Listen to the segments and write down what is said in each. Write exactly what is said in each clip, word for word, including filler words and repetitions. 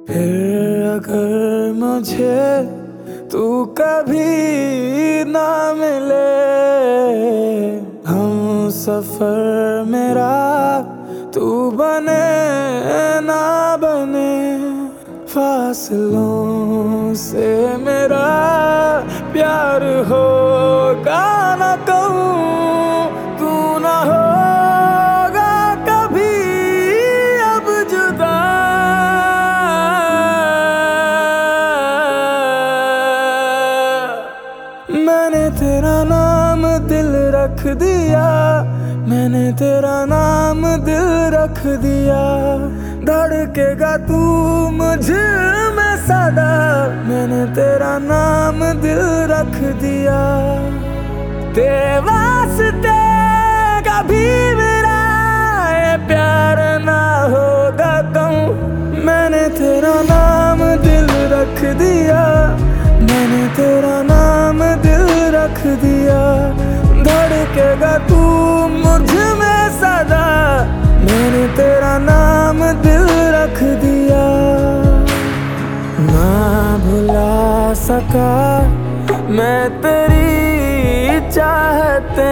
फिर अगर मुझे तू कभी ना मिले, हम सफर मेरा तू बने ना बने, फासलों से मेरा प्यार होगा ना कहूँ, तू ना होगा कभी अब जुदा। मैंने तेरा नाम दिल रख दिया, मैंने तेरा नाम दिल रख दिया, धड़केगा तू मुझ में सदा। मैंने तेरा नाम दिल रख दिया, तेरे वास्ते कभी मेरा ये प्यार ना होगा कहूँ। मैंने तेरा नाम दिल रख दिया, मैंने तेरा नाम दिल रख दिया, धड़केगा तू मुझ में सदा। मैंने तेरा नाम दिल रख दिया, ना भुला सका मैं तेरी चाहते,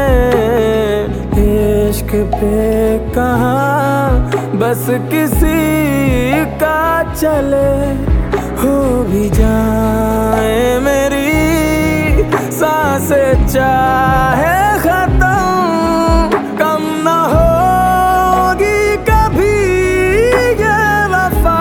इश्क पे कहाँ बस किसी का चले, हो भी जाए मेरी सांसें चाहे खत्म, कम ना होगी कभी ये वफा।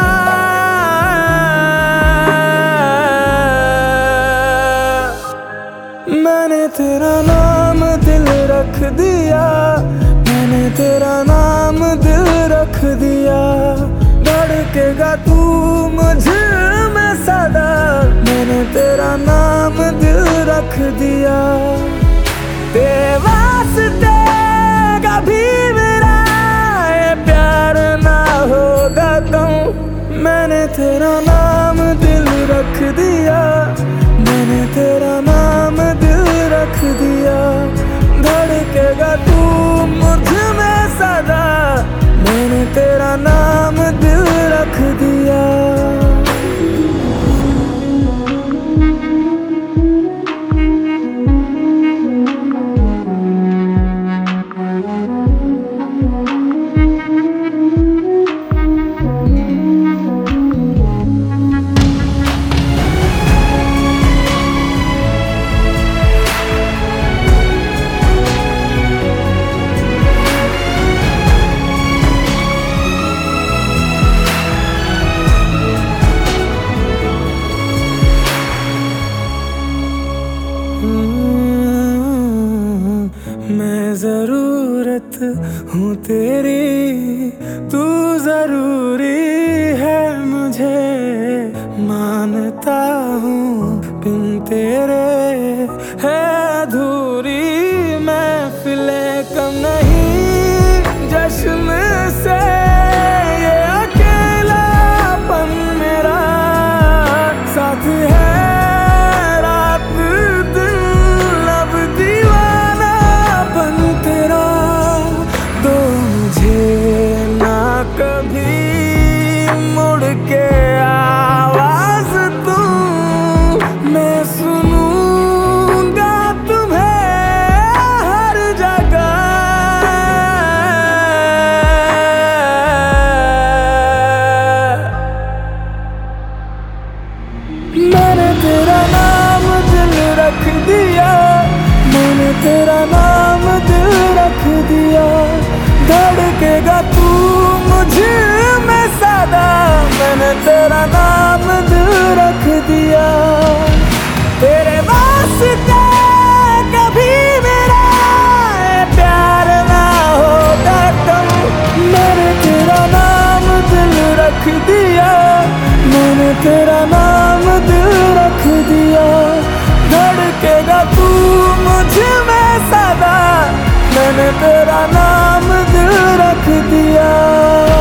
मैंने तेरा नाम दिल रख दिया, मैंने तेरा नाम दिल रख दिया, धड़केगा तू मुझ में सदा। मैंने तेरा नाम दिल रख दिया, तेरे वास्ते कभी मेरा ये प्यार ना होगा कहूँ। मैंने तेरा नाम दिल रख दिया, मैंने तेरा नाम दिल रख दिया, धड़केगा तू मुझ में सदा। मैंने तेरा नाम दिल रख दिया। मैं जरूरत हूँ तेरी, तू जरूरी है मुझे, मानता हूँ बिन तेरे है अधूरी महफिलें कम नहीं जश्न से, ये अकेलापन मेरा साथ है। के आवाज तू मैं सुनूंगा तुम्हें हर जगह। मैंने तेरा नाम दिल रख दिया, मैंने तेरा नाम दिल रख दिया, धड़केगा तू मुझे में सदा। मैंने तेरा नाम दिल रख दिया, तेरे वास्ते कभी मेरा प्यार ना होगा कहूँ। मैंने तेरा नाम दिल रख दिया, मैंने तेरा नाम दिल रख दिया, धड़केगा तू मुझ में सदा। मैंने तेरा नाम दिल रख दिया।